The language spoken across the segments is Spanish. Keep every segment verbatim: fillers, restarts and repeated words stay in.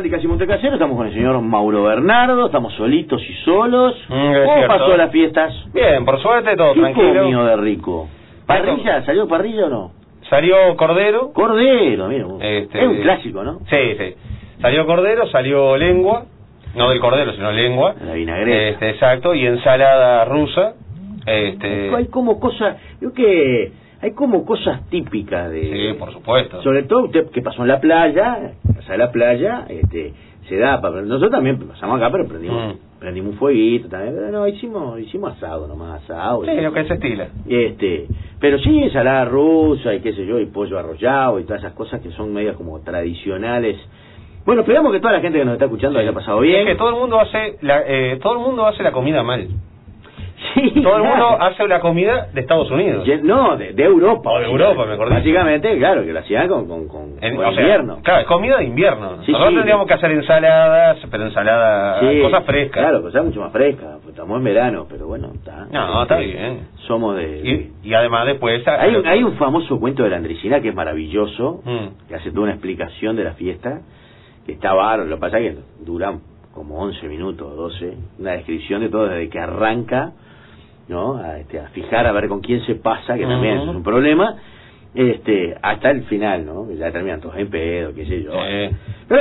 Sandy Casi Montecasero, estamos con el señor Mauro Bernardo, estamos solitos y solos. Mm, ¿Cómo cierto. pasó las fiestas? Bien, por suerte todo ¿Qué tranquilo. comió de rico? ¿Parrilla? ¿Salió parrilla o no? Salió cordero. Cordero, mira. Este, es un clásico, ¿no? Sí, sí. Salió cordero, salió lengua. No del cordero, sino lengua. La vinagreta. Este, exacto, y ensalada rusa. Este, Hay como cosas, yo que hay como cosas típicas de... Sí, por supuesto. Sobre todo usted que pasó en la playa, pasa en la playa, este, se da para... Nosotros también pasamos acá, pero prendimos, Mm. prendimos un fueguito también, pero no, hicimos, hicimos asado nomás, asado. Sí, y- lo que se estila. Este, pero sí, ensalada rusa y qué sé yo, y pollo arrollado y todas esas cosas que son medias como tradicionales. Bueno, esperamos que toda la gente que nos está escuchando Sí. haya pasado bien. Es que todo el mundo hace la, eh, todo el mundo hace la comida mal. Sí, Todo el claro. mundo hace la comida de Estados Unidos. Ye- No, de, de Europa. O de Europa, mejor dicho. Básicamente, claro, que la hacían con, con, con, En- con o sea, invierno. claro, es comida de invierno. Sí, Nosotros sí. tendríamos que hacer ensaladas, pero ensaladas, Sí, cosas frescas. Claro, cosas mucho más frescas. Pues estamos en verano, pero bueno, está. No, está bien. Somos de... de- Y, y además después... Hay, un, hay un famoso cuento de la Andresina que es maravilloso, Mm. que hace toda una explicación de la fiesta, que está bárbaro. Lo que pasa es que dura como once minutos, doce, una descripción de todo desde que arranca, ¿no? A, este, a fijar a ver con quién se pasa, que también Ujú. es un problema, este, hasta el final, ¿no? Que ya terminan todos en pedo, qué sé yo. Sí. Pero,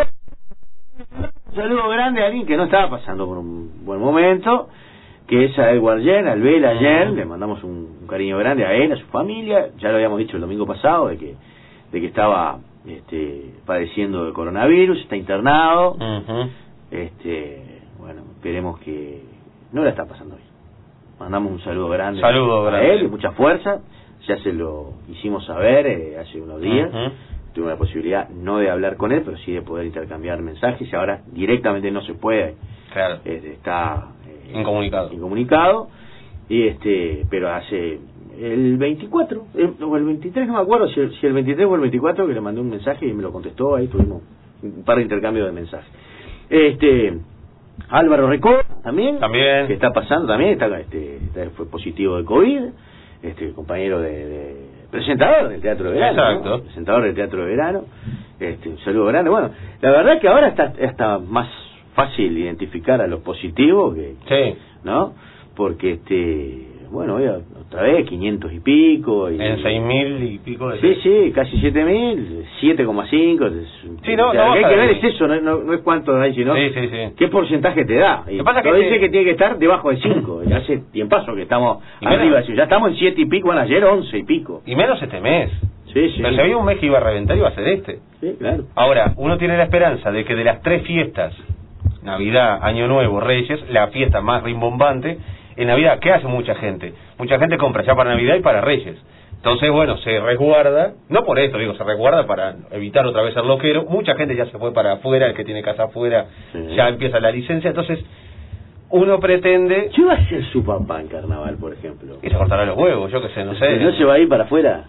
un saludo grande a alguien que no estaba pasando por un buen momento, que es a Edward Yen, al Bela Yen. Le mandamos un, un cariño grande a él, a su familia. Ya lo habíamos dicho el domingo pasado de que de que estaba este, padeciendo de coronavirus, está internado. Ujú. Este, bueno, esperemos que no la está pasando bien. Mandamos un saludo grande, Saludo a grande. él y mucha fuerza. Ya se lo hicimos saber eh, hace unos días. Ujú. Tuve la posibilidad no de hablar con él, pero sí de poder intercambiar mensajes. Y ahora directamente no se puede, Claro. este, está eh, Incomunicado. incomunicado. Y este, pero hace el veinticuatro el, o el veintitrés, no me acuerdo si el, si el veintitrés o el veinticuatro, que le mandé un mensaje y me lo contestó. Ahí tuvimos un par de intercambios de mensajes. Este, Álvaro Recó también, También. que está pasando también, está, este, está- fue positivo de COVID, este compañero de, de presentador del Teatro de Verano, Exacto. ¿no? Presentador del Teatro de Verano. Este, un saludo grande. Bueno, la verdad que ahora está, está más fácil identificar a los positivos que, Sí. ¿no? Porque este, bueno, hoy otra vez quinientos y pico y En seis mil y pico de... sí, sí, casi siete mil, siete coma cinco. Sí, no, o sea, no lo que hay baja que ver de- es eso, no, no, no es cuánto hay, sino Sí, sí, sí. qué porcentaje te da. Y Lo que pasa es que todo te- dice que tiene que estar debajo de cinco. Ya hace tiempazo que estamos Y menos- arriba, ya estamos en siete y pico, bueno, ayer once y pico. Y menos este mes. Sí, sí. Pero si había un mes que iba a reventar, iba a ser este. Sí, claro. Ahora, uno tiene la esperanza de que de las tres fiestas, Navidad, Año Nuevo, Reyes, la fiesta más rimbombante, en Navidad, ¿qué hace mucha gente? Mucha gente compra ya para Navidad y para Reyes. Entonces, bueno, se resguarda, no por esto, digo, se resguarda para evitar otra vez el loquero. Mucha gente ya se fue para afuera, el que tiene casa afuera Sí. ya empieza la licencia. Entonces, uno pretende... ¿Qué va a hacer su papá en carnaval, por ejemplo? Y se cortará los huevos, yo qué sé, no sé. ¿No se va a ir para afuera?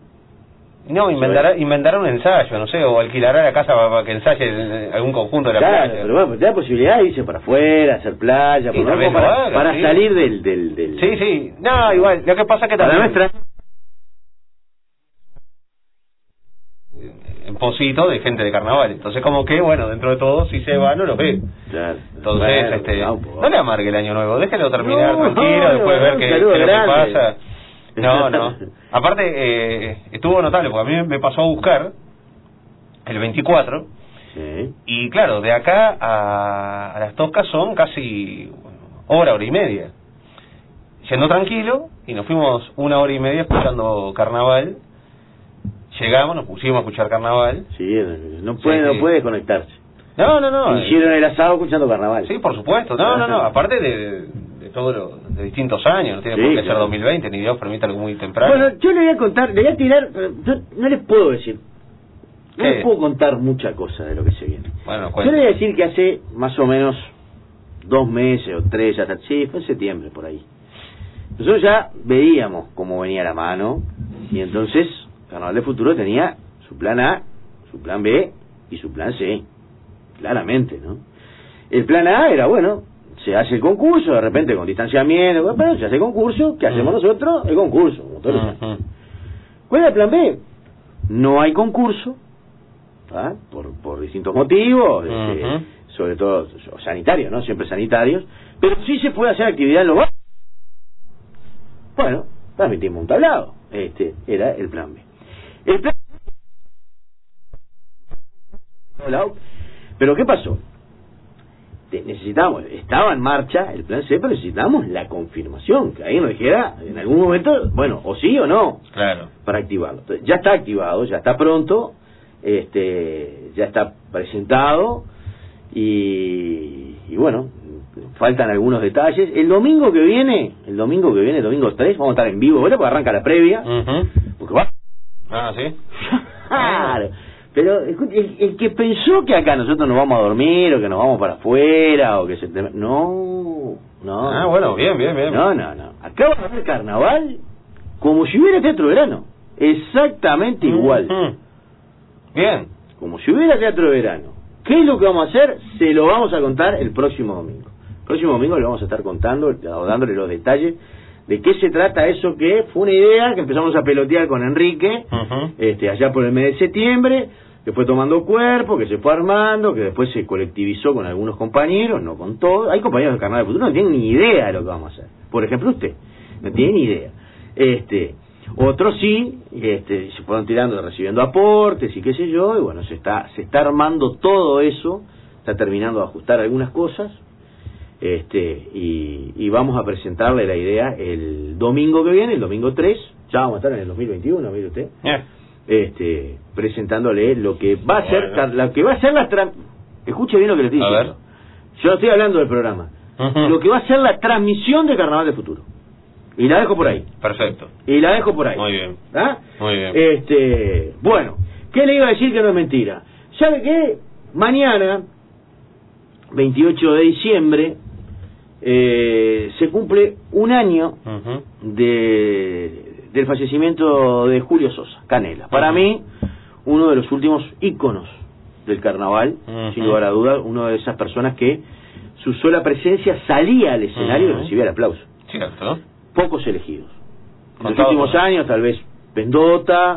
No, inventará, inventará un ensayo, no sé, o alquilará la casa para, para que ensaye en algún conjunto de la Claro, playa. pero bueno, te da posibilidad de irse para afuera, hacer playa, Sí, por lo tal vez menos lo para, haga, para sí. salir del... del, del Sí, sí, no, igual, lo que pasa es que para también... nuestra... En pocito de gente de carnaval, entonces como que, bueno, dentro de todo, si se va, no lo ve. Claro. Entonces, Bueno, este, no, pues, no le amargue el año nuevo, déjelo terminar No, tranquilo, no, después no, ver un qué, saludo qué es lo que grande. pasa. No, no. Aparte, eh, estuvo notable, porque a mí me pasó a buscar el veinticuatro, Sí. y claro, de acá a, a las Toscas son casi hora, hora y media. Yendo tranquilo, y nos fuimos una hora y media escuchando carnaval. Llegamos, nos pusimos a escuchar carnaval. Sí, no puede, Sí, no sí. puede conectarse. No, no, no. Hicieron el asado escuchando carnaval. Sí, por supuesto. No, no, no. Aparte de, de todo lo, de distintos años. No tiene Sí, por qué claro. ser dos mil veinte, ni Dios permita algo muy temprano. Bueno, yo le voy a contar, le voy a tirar, eh, yo no les puedo decir, no ¿Qué? les puedo contar mucha cosa de lo que se viene. Bueno, Yo cuenta. le voy a decir que hace más o menos dos meses o tres, hasta, sí, fue en septiembre por ahí. Nosotros ya veíamos cómo venía la mano, y entonces Carnaval de Futuro tenía su plan A, su plan B y su plan C, claramente, ¿no? El plan A era, bueno, se hace el concurso, de repente con distanciamiento, pero se hace el concurso, ¿qué hacemos Mm. nosotros? El concurso, como todos los años. Ujú. ¿Cuál era el plan B? No hay concurso, ¿ah? por, por distintos motivos, Uh-huh. este, sobre todo sanitarios, ¿no? Siempre sanitarios, pero sí se puede hacer actividad en los barrios. Bueno, transmitimos un tablado, este era el plan B. El plan Pero ¿qué pasó? Necesitamos, estaba en marcha el plan C, pero necesitamos la confirmación, que alguien nos dijera en algún momento, bueno, o sí o no, claro, para activarlo. Entonces, ya está activado, ya está pronto, este, ya está presentado y, y bueno, faltan algunos detalles. El domingo que viene, el domingo que viene, el domingo tres, vamos a estar en vivo, ¿verdad? Porque arranca la previa, uh-huh. porque va. Ah, ¿sí? Claro. Pero el, el que pensó que acá nosotros nos vamos a dormir o que nos vamos para afuera o que se... No, no. Ah, bueno, bien, bien, bien. No, no, no. Acá va a haber carnaval como si hubiera teatro de verano. Exactamente igual. Uh-huh. Bien. Como si hubiera teatro de verano. ¿Qué es lo que vamos a hacer? Se lo vamos a contar el próximo domingo. El próximo domingo le vamos a estar contando, o dándole los detalles de qué se trata eso que fue una idea que empezamos a pelotear con Enrique, uh-huh. este, allá por el mes de septiembre, que fue tomando cuerpo, que se fue armando, que después se colectivizó con algunos compañeros, no con todos. Hay compañeros del Carnaval del Futuro que no tienen ni idea de lo que vamos a hacer. Por ejemplo, usted, no tiene ni idea. Este, otros sí, este, se fueron tirando, recibiendo aportes y qué sé yo, y bueno, se está, se está armando todo eso, está terminando de ajustar algunas cosas, este, y, y vamos a presentarle la idea el domingo que viene, el domingo tres, ya vamos a estar en el dos mil veintiuno, mire usted. Yeah. Este, presentándole lo que va a ser, bueno. lo que va a ser la tra- escuche bien lo que le estoy a diciendo. ver. Yo no estoy hablando del programa. Uh-huh. Lo que va a ser la transmisión de Carnaval del Futuro. Y la dejo por ahí. Perfecto. Y la dejo por ahí. Muy bien. ¿Ah? Muy bien. Este, bueno, ¿qué le iba a decir que no es mentira? ¿Sabe qué? Mañana, veintiocho de diciembre, eh, se cumple un año Uh-huh. de del fallecimiento de Julio Sosa, Canela. Para uh-huh. mí, uno de los últimos íconos del carnaval, uh-huh. sin lugar a dudas, una de esas personas que su sola presencia salía al escenario uh-huh. y recibía el aplauso. Cierto. Pocos elegidos. En los Contado últimos con... años, tal vez Pendota,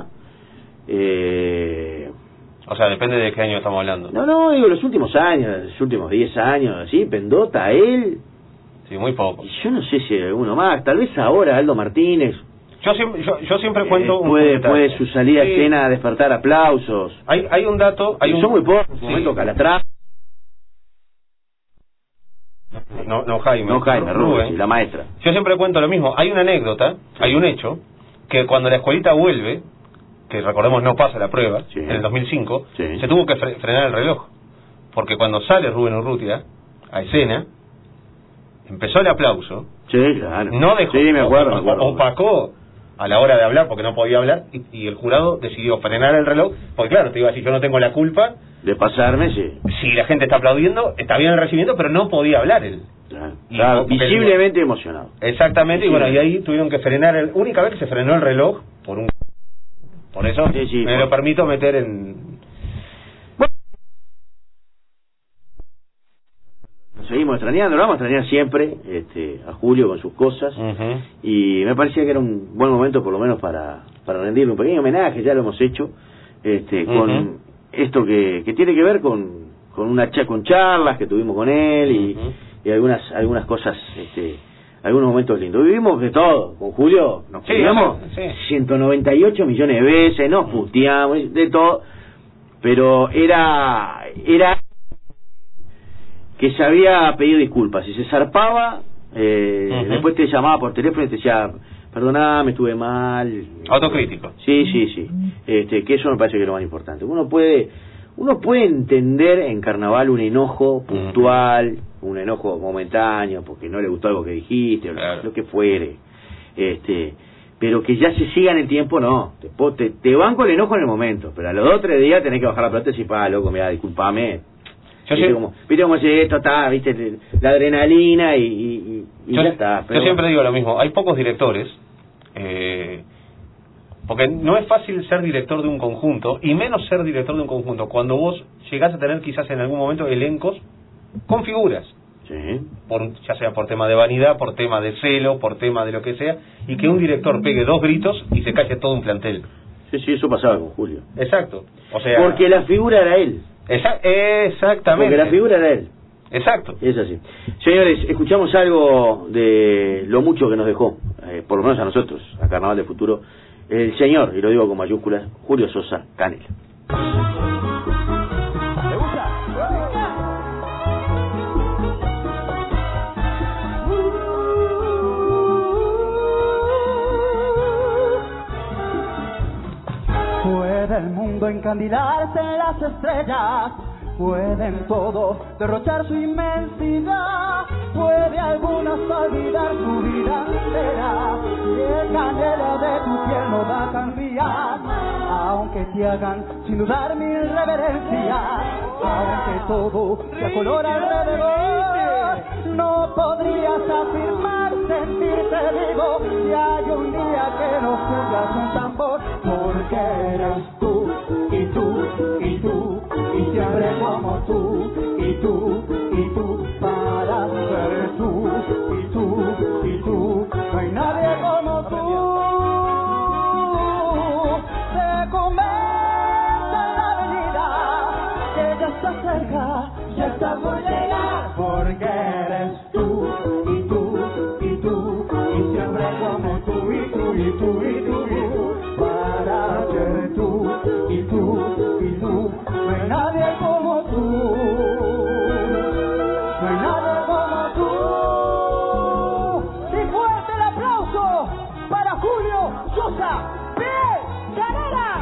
eh... o sea, depende de qué año estamos hablando. No, no, digo los últimos años, los últimos diez años, así, Pendota, él... Sí, muy poco. Yo no sé si hay alguno más, tal vez ahora Aldo Martínez... Yo siempre, yo, yo siempre cuento eh, un puede, puede su salida sí. a escena despertar aplausos. Hay, hay un dato, hay un... son muy pocos. En sí. su momento Calatrava. No, no Jaime. No Jaime, Rubén, sí, la maestra. Yo siempre cuento lo mismo. Hay una anécdota, sí. hay un hecho, que cuando la escuelita vuelve, que recordemos no pasa la prueba, sí. en el dos mil cinco, sí. se tuvo que fre frenar el reloj. Porque cuando sale Rubén Urrutia a escena, empezó el aplauso. Sí, claro. No dejó, sí, me acuerdo, me acuerdo. opacó a la hora de hablar porque no podía hablar y, y el jurado decidió frenar el reloj porque claro, te iba a decir, yo no tengo la culpa de pasarme, sí. Si la gente está aplaudiendo, está bien el recibimiento, pero no podía hablar él. Claro, claro, visiblemente emocionado. Exactamente, y bueno, y ahí tuvieron que frenar, el única vez que se frenó el reloj por un... Por eso sí, sí, me por... lo permito meter en... Seguimos extrañando, lo vamos a extrañar siempre, este, a Julio con sus cosas, uh-huh. y me parecía que era un buen momento por lo menos para, para rendirle un pequeño homenaje, ya lo hemos hecho, este, uh-huh. con esto que, que tiene que ver con, con una cha con charlas que tuvimos con él y, uh-huh. y algunas algunas cosas, este, algunos momentos lindos. Vivimos de todo, con Julio nos sí, puteamos sí. ciento noventa y ocho millones de veces, nos puteamos, de todo, pero era era que se había pedido disculpas y se zarpaba, eh, uh-huh. después te llamaba por teléfono y te decía, perdoname, estuve mal. Autocrítico. Sí, sí, sí. Este, que eso me parece que es lo más importante. Uno puede, uno puede entender en carnaval un enojo puntual, uh-huh. un enojo momentáneo, porque no le gustó algo que dijiste, claro. lo que fuere. Este, pero que ya se siga en el tiempo, no. Te, te, te banco el enojo en el momento, pero a los dos o tres días tenés que bajar la pelota y decir, pa, loco, mira, disculpame. Yo ¿Viste, cómo, ¿Viste cómo es esto? Está, ¿viste? La adrenalina y, y, y yo, ya está. Pero yo siempre bueno. digo lo mismo. Hay pocos directores, eh, porque no es fácil ser director de un conjunto, y menos ser director de un conjunto, cuando vos llegás a tener quizás en algún momento elencos con figuras. Sí. Por, ya sea por tema de vanidad, por tema de celo, por tema de lo que sea, y que un director pegue dos gritos y se calle todo un plantel. Sí, sí, eso pasaba con Julio. Exacto. O sea, porque la figura era él. Exa exactamente. Porque la figura era él. Exacto. Es así. Señores, escuchamos algo de lo mucho que nos dejó, eh, por lo menos a nosotros, a Carnaval del Futuro, el señor, y lo digo con mayúsculas, Julio Sosa Canela. Puede el mundo encandilarse en las estrellas, pueden todos derrochar su inmensidad, puede algunos olvidar su vida entera, y el canela de tu piel no va a cambiar, aunque te hagan sin dudar mil reverencias, aunque todo sea color alrededor, no podrías afirmar sentirte vivo si hay un día que no cumplas un tambor, porque eres tú, y tú, y tú, y siempre como tú, y tú, y tú, para ser tú, y tú, y tú, no hay nadie como tú. Se comienza en la avenida, que ya está cerca, ya está por llegar, porque eres tú, y tú, y tú, y siempre como tú, y tú, y tú, y tú, y tú, para ser tú, y tú, y tú, no hay nadie como tú, no hay nadie como tú. Y fuerte el aplauso para Julio Sosa Canela.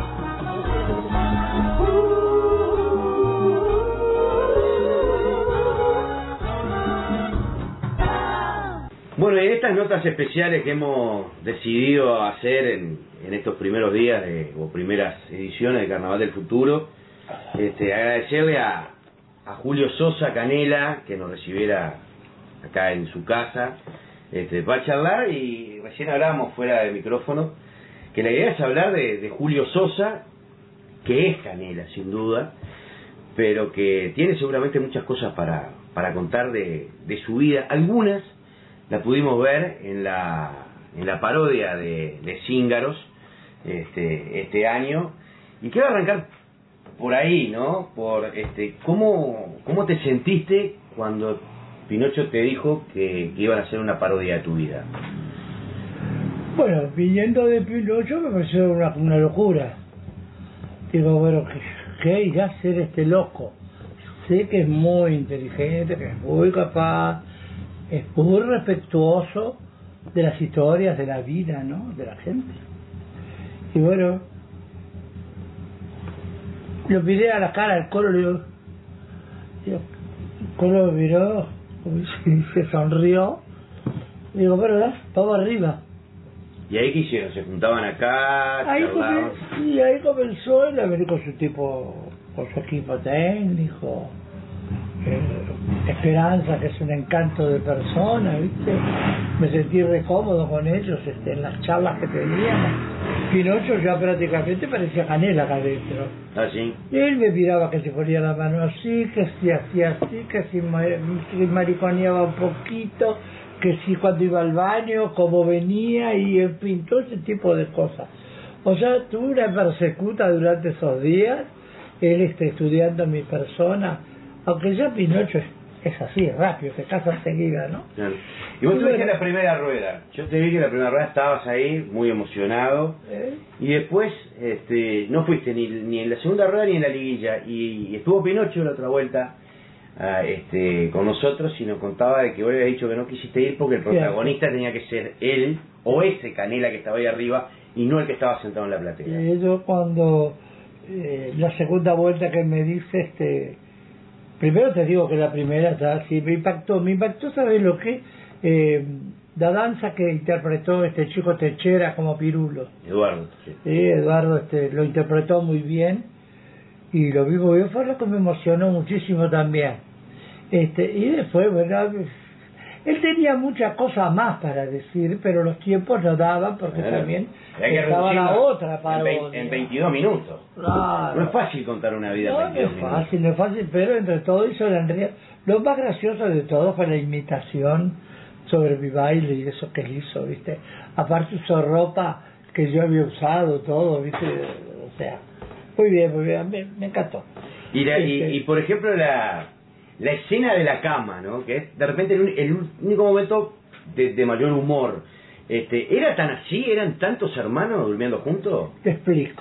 Bueno, en estas notas especiales que hemos decidido hacer en, en estos primeros días de, o primeras ediciones de Carnaval del Futuro, este, agradecerle a, a Julio Sosa Canela que nos recibiera acá en su casa, este, para charlar, y recién hablamos fuera de micrófono que la idea es hablar de, de Julio Sosa, que es Canela sin duda, pero que tiene seguramente muchas cosas para, para contar de, de su vida. Algunas la pudimos ver en la en la parodia de, de Cíngaros este este año, y quiero arrancar por ahí, ¿no? Por este cómo cómo te sentiste cuando Pinocho te dijo que, que iban a hacer una parodia de tu vida. Bueno, viniendo de Pinocho me pareció una, una locura. Digo, bueno, ¿qué, qué irá a hacer este loco? Sé que es muy inteligente, que es muy capaz, es muy respetuoso de las historias, de la vida, ¿no? De la gente. Y bueno, lo miré a la cara al Colo, le digo, el Colo me miró, se sonrió, le digo, bueno, ¿verdad? Vamos arriba. ¿Y ahí qué hicieron? ¿Se juntaban acá? Ahí charlaban? comenzó, y ahí comenzó él a venir con su tipo, con su equipo técnico, eh, Esperanza, que es un encanto de persona, ¿viste? Me sentí re cómodo con ellos este, en las charlas que teníamos. Pinocho ya prácticamente parecía Canela acá adentro. ¿Ah, sí? Y él me miraba que se ponía la mano así, que si hacía así, que si mariconeaba un poquito, que si cuando iba al baño, cómo venía, y en fin, todo ese tipo de cosas. O sea, tuve una persecuta durante esos días, él está estudiando mi persona, aunque ya Pinocho es, es así, es rápido, se casa enseguida, ¿no? Claro. Y vos tuviste la primera rueda. Yo te vi que en la primera rueda estabas ahí, muy emocionado, ¿Eh? y después este, no fuiste ni, ni en la segunda rueda ni en la liguilla, y, y estuvo Pinocho la otra vuelta a, este, con nosotros, y nos contaba de que vos le habías dicho que no quisiste ir porque el protagonista tenía que ser él, o ese Canela que estaba ahí arriba, y no el que estaba sentado en la platea. Y yo cuando, eh, la segunda vuelta que me dice, este... Primero te digo que la primera ya sí me impactó, me impactó, ¿sabes lo que? Eh, la danza que interpretó este chico Techera como Pirulo. Eduardo. Sí. Sí, Eduardo este, lo interpretó muy bien y lo vi muy bien, fue lo que me emocionó muchísimo también. Este, y después, bueno, él tenía muchas cosas más para decir, pero los tiempos no daban porque claro. También que estaba la otra parodia. En, en veintidós minutos. Claro. No es fácil contar una vida No, en no veintidós es minutos. fácil, no es fácil, pero entre todo hizo la enredo. Lo más gracioso de todo fue la imitación sobre mi baile y eso que él hizo, ¿viste? Aparte usó ropa que yo había usado, todo, ¿viste? O sea, muy bien, muy bien, me, me encantó. Y, la, y, Este, y por ejemplo la, la escena de la cama, ¿no? Que es de repente el, un- el único momento de, de mayor humor. Este, ¿era tan así? ¿Eran tantos hermanos durmiendo juntos? Te explico.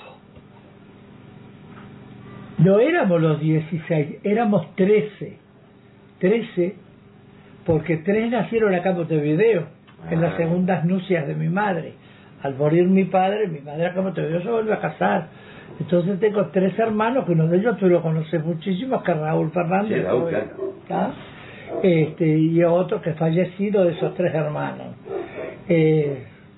No éramos los dieciséis, éramos trece. trece, porque tres nacieron acá en Montevideo, en las Ah. segundas nupcias de mi madre. Al morir mi padre, mi madre acá en Montevideo se volvió a casar. Entonces tengo tres hermanos, que uno de ellos tú lo conoces muchísimo, que es Raúl Fernández. Sí, Raúl, ¿no? claro. ¿Tá? Este, y otro que es fallecido de esos tres hermanos. Eh,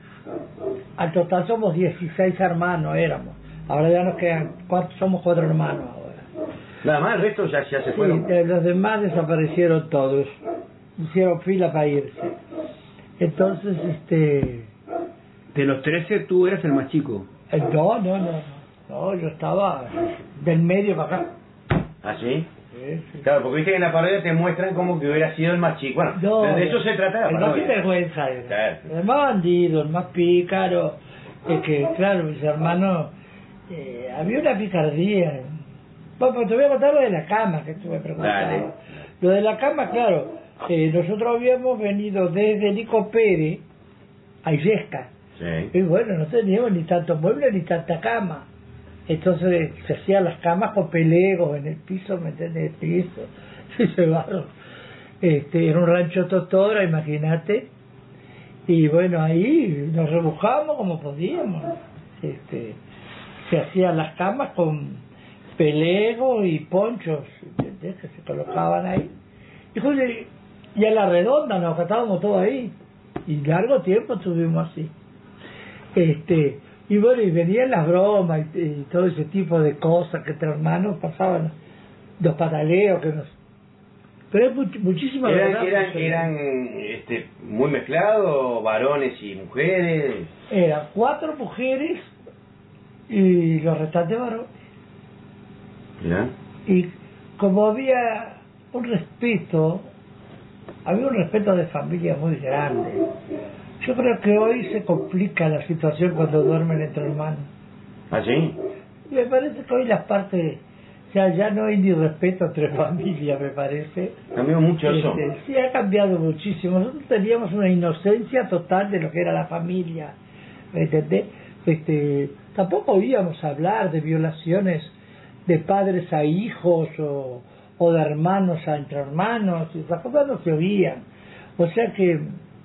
al total somos dieciséis hermanos, éramos. Ahora ya nos quedan, cuatro, somos cuatro hermanos ahora. Nada más, el resto ya, ya se Sí, fueron. eh, los demás desaparecieron todos, hicieron fila para irse. Entonces, este, De los trece tú eras el más chico. eh, no, no, no, no, yo estaba del medio para acá. ¿Ah, sí? Sí, sí. Claro, porque viste que en la parodia te muestran como que hubiera sido el más chico. Bueno, No, de eso se trata la el más parodia. sinvergüenza era. Claro. El más bandido, el más pícaro. Es que, claro, mis hermanos, eh, había una picardía. Bueno, pues te voy a contar lo de la cama, que tú me preguntabas. Dale. Lo de la cama, claro, eh, nosotros habíamos venido desde Nico Pérez a Illesca. Sí. Y bueno, no teníamos ni tantos muebles ni tanta cama. Entonces se hacían las camas con pelegos en el piso, ¿me entiendes? El piso. Se llevaron. Este, era un rancho totora, imagínate. Y bueno, ahí nos rebujamos como podíamos. Este, se hacían las camas con pelegos y ponchos, ¿entendés? Que se colocaban ahí. Y, joder, y a la redonda nos estábamos todos ahí. Y largo tiempo estuvimos así. Este, y bueno, y venían las bromas y, y todo ese tipo de cosas que entre hermanos pasaban, los pataleos que nos... Pero es much- muchísima ¿Eran, verdad, eran, porque eran este, muy mezclados, varones y mujeres? eran cuatro mujeres y los restantes varones. ¿Ya? Y como había un respeto, había un respeto de familia muy grande. Yo creo que hoy se complica la situación cuando duermen entre hermanos. ¿Ah, sí? Me parece que hoy las partes, ya, ya no hay ni respeto entre familias, me parece. Cambió mucho eso. Este, sí, ha cambiado muchísimo. Nosotros teníamos una inocencia total de lo que era la familia, ¿me entendés? Este, tampoco oíamos hablar de violaciones de padres a hijos o, o de hermanos a entre hermanos, y esas cosas no se oían. O sea que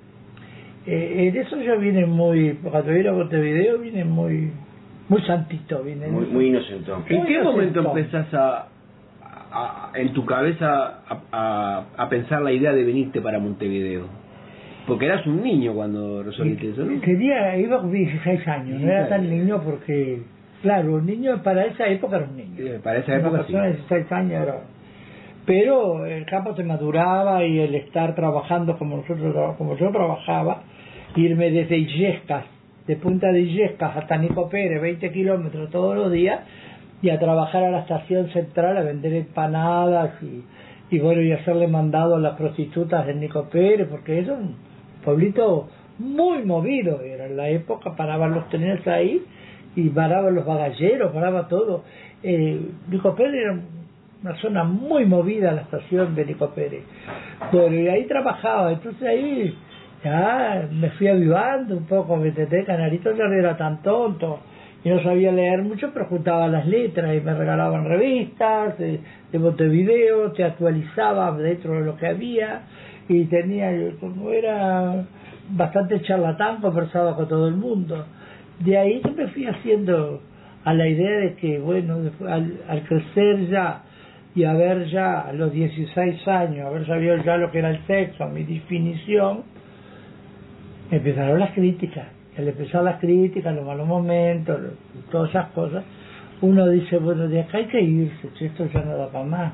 eh, en eso yo vine muy, cuando vine a Montevideo vine muy muy santito, vine Muy, muy inocente. ¿En qué Muy momento inocentón. empezás a, a- en tu cabeza a, a- a pensar la idea de venirte para Montevideo? Porque eras un niño cuando resolviste eso, ¿no? Tenía, iba con dieciséis años, no era tan niño porque, claro, un niño para esa época era un niño. Eh, Para esa Una época sí. persona de dieciséis años era... Pero el campo te maduraba y el estar trabajando como nosotros, como yo trabajaba, irme desde Illescas, de Punta de Illescas hasta Nico Pérez, veinte kilómetros todos los días, y a trabajar a la estación central a vender empanadas y, y bueno, y hacerle mandado a las prostitutas de Nico Pérez, porque es un pueblito muy movido, era en la época, paraban los trenes ahí y paraban los bagalleros, paraba todo. Eh, Nico Pérez era una zona muy movida, la estación de Nico Pérez. Bueno, y ahí trabajaba, entonces ahí ya me fui avivando un poco, me entendés, Canarito ya no era tan tonto y no sabía leer mucho, pero juntaba las letras y me regalaban revistas de, de Montevideo, te actualizaba dentro de lo que había y tenía, como era bastante charlatán, conversaba con todo el mundo. De ahí yo me fui haciendo a la idea de que, bueno, después, al, al crecer ya y haber ya a los dieciséis años, haber sabido ya lo que era el sexo, mi definición, empezaron las críticas. Al empezar las críticas, los malos momentos, todas esas cosas, uno dice, bueno, de acá hay que irse, si esto ya no da para más.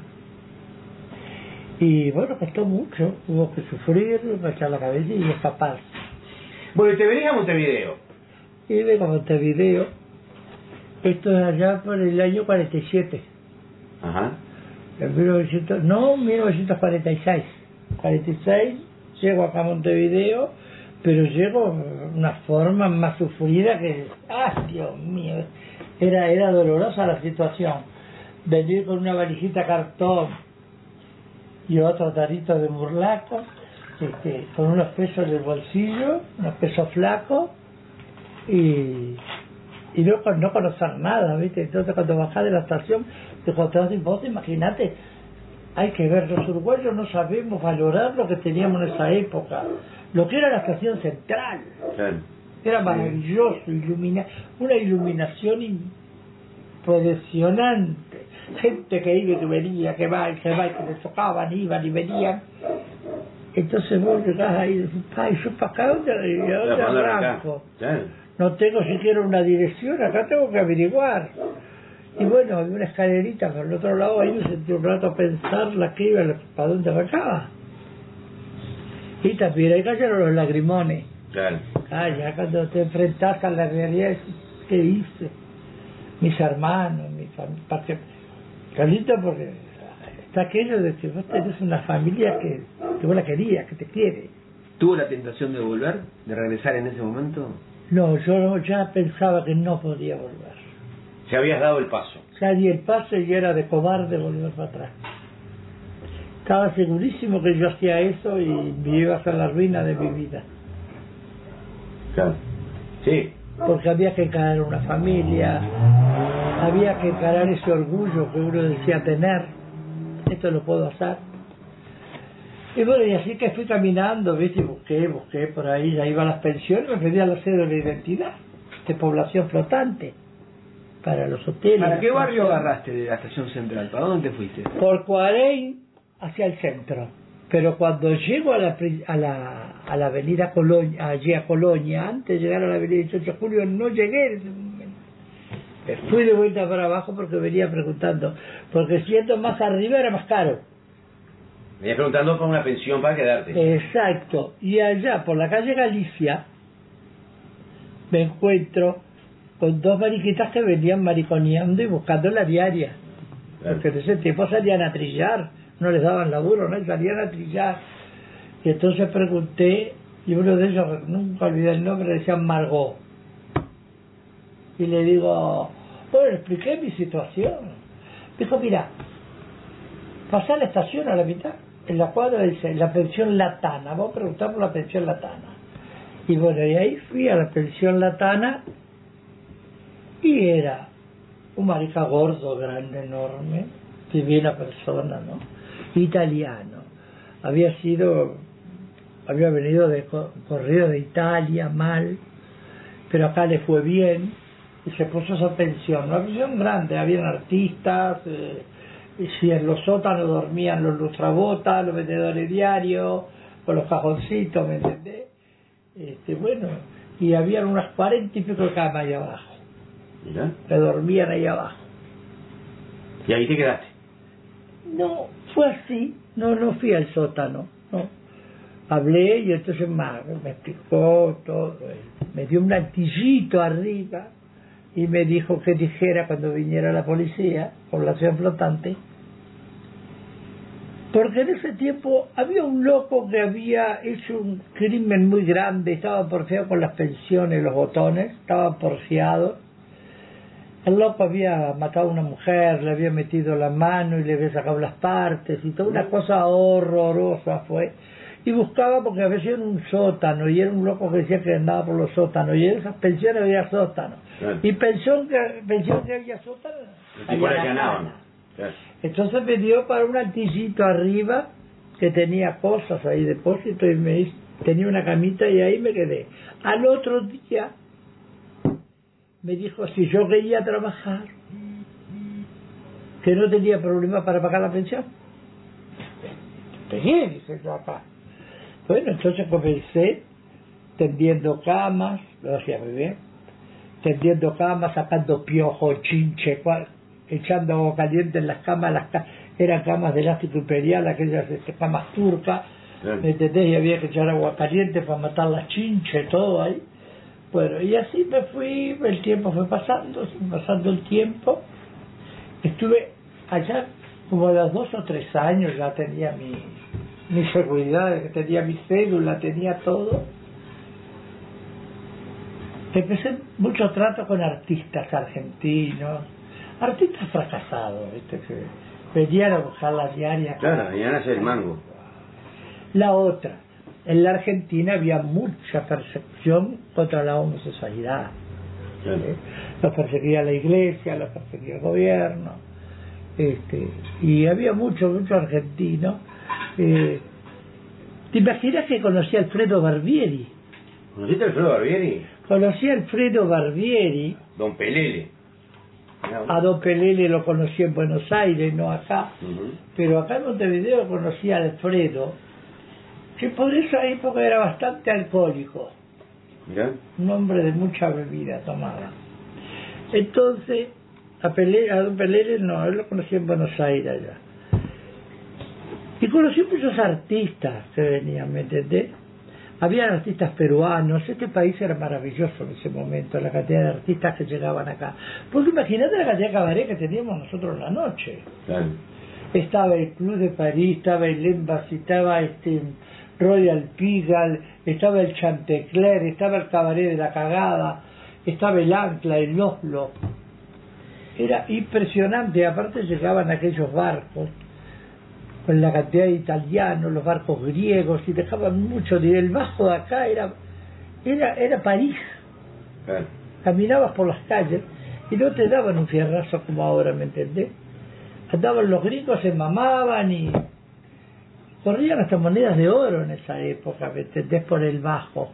Y bueno, costó mucho, hubo que sufrir, echar la cabeza y escapar. Bueno, y te venías a Montevideo. Y vengo a Montevideo, esto es allá por el año cuarenta y siete. Ajá. En mil novecientos, no, mil novecientos cuarenta y seis. cuarenta y seis, llego acá a Montevideo, pero llegó una forma más sufrida que, ¡ah, Dios mío! Era, era dolorosa la situación. Venir con una valijita cartón y otro tarito de murlaco, este, con unos pesos en el bolsillo, unos pesos flacos, y, y no, no conocer nada, ¿viste? Entonces cuando bajás de la estación, te encontrás, vos imagínate, hay que ver, los uruguayos no sabemos valorar lo que teníamos en esa época, lo que era la estación central. Claro. Era maravilloso, ilumina, una iluminación impresionante, gente que iba y que venía, que va y que va y que se tocaban, iban y venían. Entonces vos llegás ahí y decís, ay, yo para acá, ¿dónde, dónde arranco? Claro. No tengo siquiera una dirección, acá tengo que averiguar. Y bueno, había una escalerita por el otro lado, ahí me sentí un rato a pensar la que iba, para dónde arrancaba. Y también ahí cayeron los lagrimones. Claro. Ah, ya cuando te enfrentás a la realidad, ¿qué hice? Mis hermanos, mi familia. Carlito, porque está aquello de que vos tenés una familia que, que vos la querías, que te quiere. ¿Tuvo la tentación de volver, de regresar en ese momento? No, yo ya pensaba que no podía volver. Ya habías dado el paso. Ya di el paso y era de cobarde volver para atrás. Estaba segurísimo que yo hacía eso y me iba a hacer la ruina de mi vida. Claro. Sí. Porque había que encarar una familia, había que encarar ese orgullo que uno decía tener, esto lo puedo hacer. Y bueno, y así que fui caminando, ¿viste? Y busqué, busqué por ahí, ya iba a las pensiones, me pedía la cédula de identidad, de población flotante, para los hoteles. ¿Para qué barrio agarraste de la estación central? ¿Para dónde te fuiste? Por Cuarey hacia el centro. Pero cuando llego a la, a la, a la avenida Colonia, allí a Colonia, antes de llegar a la avenida dieciocho de julio, no llegué en ese momento. Fui de vuelta para abajo porque venía preguntando, porque siendo más arriba era más caro. Venías preguntando por una pensión para quedarte. Exacto. Y allá, por la calle Galicia, me encuentro con dos mariquitas que venían mariconeando y buscando la diaria. Claro. Porque en ese tiempo salían a trillar, no les daban laburo, ¿no? Y salían a trillar. Y entonces pregunté, y uno de ellos, nunca olvidé el nombre, decía Margot. Y le digo, bueno, expliqué mi situación. Dijo, mira, pasá a la estación a la mitad, en la cuadra dice, la pensión latana, vamos a preguntar por la pensión latana. Y bueno, y ahí fui a la pensión latana, y era un marica gordo, grande, enorme, divina persona, ¿no? Italiano. Había sido, había venido de corrido de Italia, mal, pero acá le fue bien, y se puso esa pensión, una pensión grande, habían artistas, eh, y si en los sótanos dormían los lustrabotas, los vendedores diarios, con los cajoncitos, ¿me entendés? Este, bueno, y habían unas cuarenta y pico de camas ahí abajo. ¿Mira? Que dormían ahí abajo. ¿Y ahí te quedaste? No, fue así, no, no fui al sótano, no. Hablé y entonces me, me explicó todo, me dio un latillito arriba y me dijo que dijera cuando viniera la policía, población flotante, porque en ese tiempo había un loco que había hecho un crimen muy grande, estaba porfiado con las pensiones, los botones, estaba porfiado. El loco había matado a una mujer, le había metido la mano y le había sacado las partes y toda una cosa horrorosa fue. Y buscaba porque había sido en un sótano y era un loco que decía que andaba por los sótanos y en esas pensiones había sótanos. Claro. Y pensión que, pensión que había sótanos. Y por ahí ganaban. Claro. Entonces me dio para un altillito arriba que tenía cosas ahí, depósito, y me hizo, tenía una camita y ahí me quedé. Al otro día me dijo si yo quería trabajar, que no tenía problema para pagar la pensión. Pegué, dice yo acá. Bueno, entonces comencé tendiendo camas, lo hacía muy bien, tendiendo camas, sacando piojos, chinche, cual, echando agua caliente en las camas, las ca eran camas de elástico imperial, aquellas este, camas turcas, bien. ¿Me entendés? Y había que echar agua caliente para matar las chinches, todo ahí. Bueno, y así me fui, el tiempo fue pasando, pasando el tiempo. Estuve allá como a los dos o tres años, ya tenía mi, mi seguridad, tenía mi cédula, tenía todo. Empecé mucho trato con artistas argentinos, artistas fracasados, ¿viste? Que venían a buscar la diaria. Claro, venían a hacer el mango. La otra, en la Argentina había mucha persecución contra la homosexualidad. Claro. ¿eh? Los perseguía la iglesia, los perseguía el gobierno, este, y había mucho, mucho argentino. Eh, ¿Te imaginas que conocí a Alfredo Barbieri? ¿Conociste a Alfredo Barbieri? Conocí a Alfredo Barbieri. Don Pelele. A Don Pelele lo conocí en Buenos Aires, no acá. Uh-huh. Pero acá en Montevideo conocí a Alfredo, que por esa época era bastante alcohólico. Mirá. Un hombre de mucha bebida tomada. Entonces, a, Pelele, a Don Pelele no, él lo conocí en Buenos Aires allá. Y conocí muchos artistas que venían, ¿me entendés? Había artistas peruanos, este país era maravilloso en ese momento, la cantidad de artistas que llegaban acá. Porque imagínate la cantidad de cabaret que teníamos nosotros en la noche. Claro. Estaba el Club de París, estaba el Embassy, estaba este Royal Pigalle, estaba el Chantecler, estaba el Cabaret de la Cagada, estaba el Ancla, el Oslo. Era impresionante, aparte llegaban aquellos barcos con la cantidad de italianos, los barcos griegos, y dejaban mucho dinero. El bajo de acá era era era París. Claro. Caminabas por las calles y no te daban un fierrazo como ahora, ¿me entendés? Andaban los gringos, se mamaban y corrían hasta monedas de oro en esa época, ¿me entendés? Por el bajo.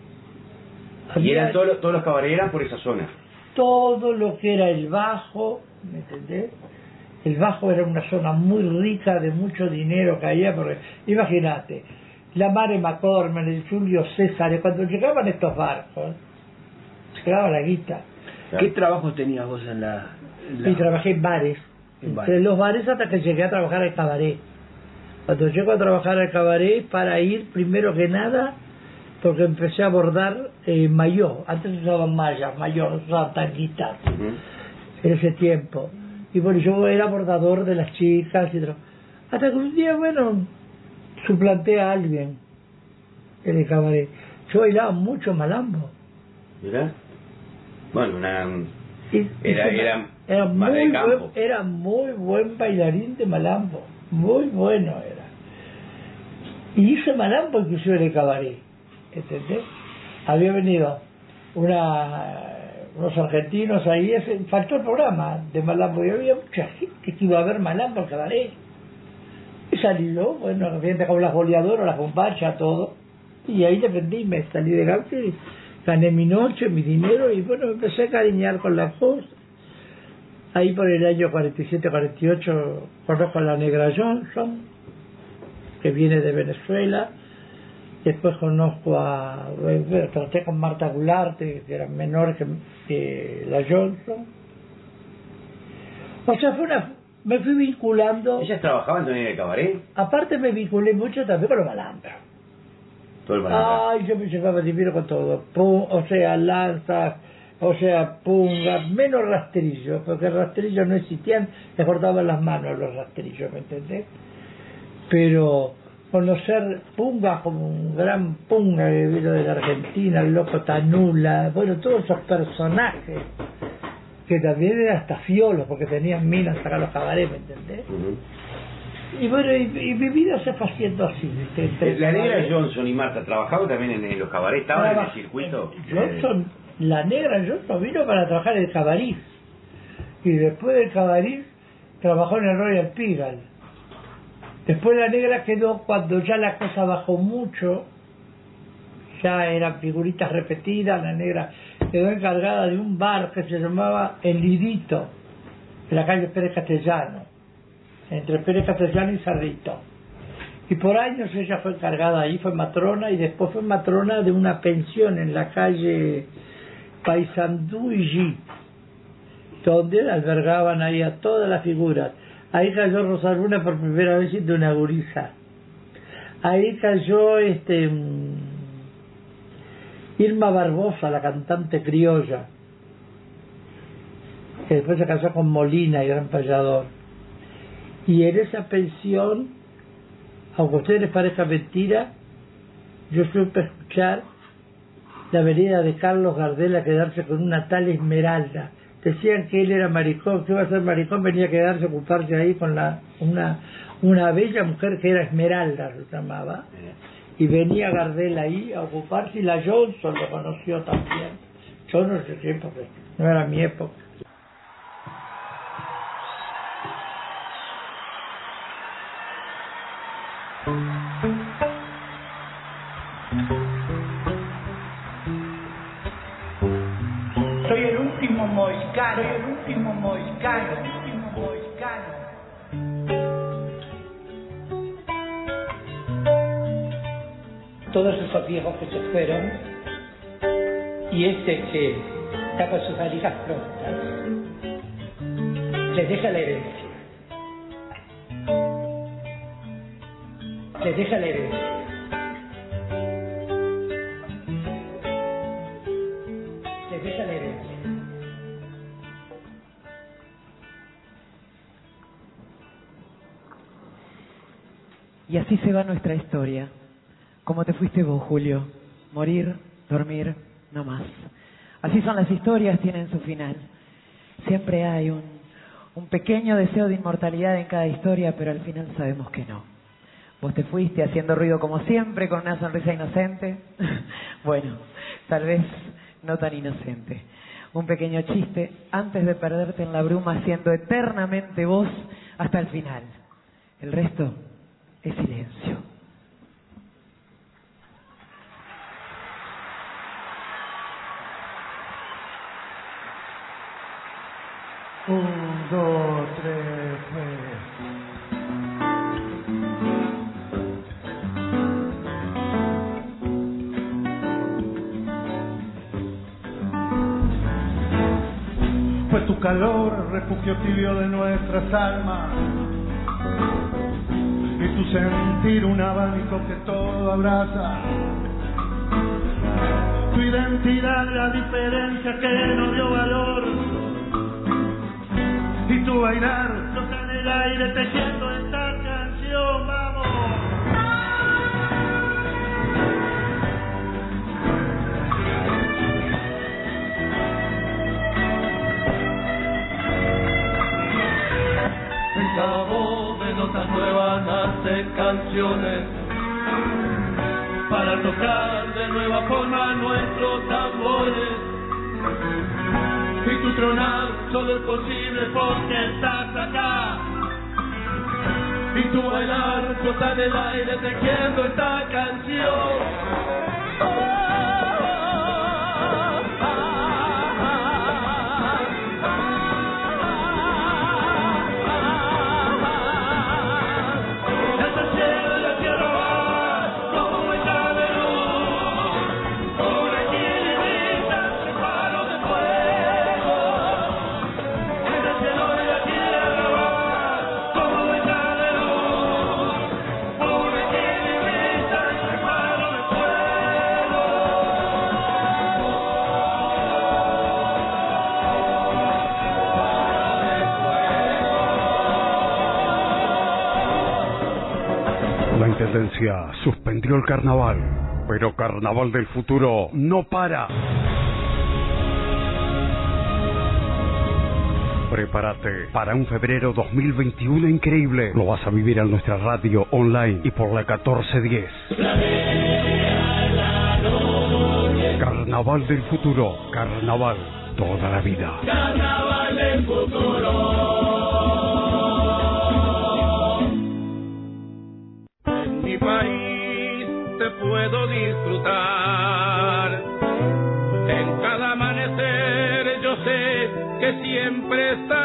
Y eran todos los, todos los cabarets eran por esa zona. Todo lo que era el bajo, ¿me entendés? El Bajo era una zona muy rica, de mucho dinero que había, porque imagínate, la Mare McCormick, el Julio César, cuando llegaban estos barcos, llegaba la guita. ¿Qué trabajos tenías vos en la...? en la... Y trabajé en bares, en entre bares. los bares hasta que llegué a trabajar al cabaret. Cuando llego a trabajar al cabaret, para ir primero que nada, porque empecé a bordar eh, mayó, antes usaban mallas, mayó, usaban tanguitas, uh-huh. en ese tiempo. Y bueno, yo era bordador de las chicas y todo. Hasta que un día, bueno, suplanté a alguien en el cabaret. Yo bailaba mucho malambo. ¿Verdad? Bueno, una... Y, era, y era, era, más muy de campo. Buen, era muy buen bailarín de malambo. Muy bueno era. Y hice malambo inclusive en el cabaret. ¿Entendés? Había venido una... unos argentinos ahí, ese, faltó el programa de malambo y había mucha gente que iba a ver malambo al cabaret. Y salí yo, bueno, habían dejado las boleadoras, las bombachas, todo, y ahí le vendí, me salí de Gauche, gané mi noche, mi dinero, y bueno, me empecé a cariñar con la cosa. Ahí por el año cuarenta y siete, cuarenta y ocho conozco a la Negra Johnson, que viene de Venezuela. Después conozco a... Bueno, traté con Marta Gularte, que era menor que, que la Johnson. O sea, fue una... Me fui vinculando... ¿Ellas trabajaban también en el cabaret? Aparte me vinculé mucho también con los malambros. Todo el malambo. Ay, yo me llevaba divino con todo. Pum, o sea, lanzas, o sea, pungas, menos rastrillos, porque rastrillos no existían, les cortaban las manos los rastrillos, ¿me entendés? Pero... conocer pungas como un gran punga que vino de la Argentina, el loco Tanula, bueno, todos esos personajes que también eran hasta fiolos porque tenían minas acá los cabarets, ¿me entendés? Uh-huh. Y bueno, y, y mi vida se fue haciendo así, ¿viste? Entre La Negra cabarets. Johnson y Marta, ¿trabajaban también en, en los cabarets? ¿Estaban Traba- en el circuito? Johnson, la Negra Johnson vino para trabajar en el cabaret y después del cabaret trabajó en el Royal Pigalle. Después la Negra quedó, cuando ya la cosa bajó mucho, ya eran figuritas repetidas, la Negra quedó encargada de un bar que se llamaba El Lidito, en la calle Pérez Castellano, entre Pérez Castellano y Cerrito. Y por años ella fue encargada ahí, fue matrona, y después fue matrona de una pensión en la calle Paysandú y G, donde albergaban ahí a todas las figuras. Ahí cayó Rosaluna por primera vez de una gurisa. Ahí cayó este Irma Barbosa, la cantante criolla, que después se casó con Molina, gran payador. Y en esa pensión, aunque a ustedes les parezca mentira, yo supe escuchar la vereda de Carlos Gardel a quedarse con una tal Esmeralda. Decían que él era maricón, que iba a ser maricón, venía a quedarse, a ocuparse ahí con la una una bella mujer que era Esmeralda, se llamaba, y venía Gardel ahí a ocuparse, y la Johnson lo conoció también. Yo no sé qué, porque no era mi época. Soy el último mohicano, soy el último mohicano, el último mohicano. Todos esos viejos que se fueron, y este que está con sus valijas prontas, les deja la herencia. Les deja la herencia. Les deja la herencia. Y así se va nuestra historia. Como te fuiste vos, Julio. Morir, dormir, no más. Así son las historias, tienen su final. Siempre hay un, un pequeño deseo de inmortalidad en cada historia, pero al final sabemos que no. Vos te fuiste haciendo ruido como siempre, con una sonrisa inocente. Bueno, tal vez no tan inocente. Un pequeño chiste antes de perderte en la bruma, siendo eternamente vos hasta el final. El resto es silencio. Un, dos, tres, pues. Fue tu calor, refugio tibio de nuestras almas, y tu sentir un abanico que todo abraza. Tu identidad, la diferencia que no dio valor, y tu bailar toca en el aire tejiendo esta canción, vamos. Esta voz de notas nuevas nace canciones para tocar de nueva forma nuestros tambores. Y tu tronar solo es posible porque estás acá. Y tu bailar flota en el aire tejiendo esta canción. Oh. La Intendencia suspendió el carnaval, pero Carnaval del Futuro no para. Prepárate para un febrero dos mil veintiuno increíble. Lo vas a vivir en nuestra radio online y por la catorce diez. Carnaval del Futuro, carnaval toda la vida. Carnaval del Futuro. Mi país te puedo disfrutar. En cada amanecer yo sé que siempre estás.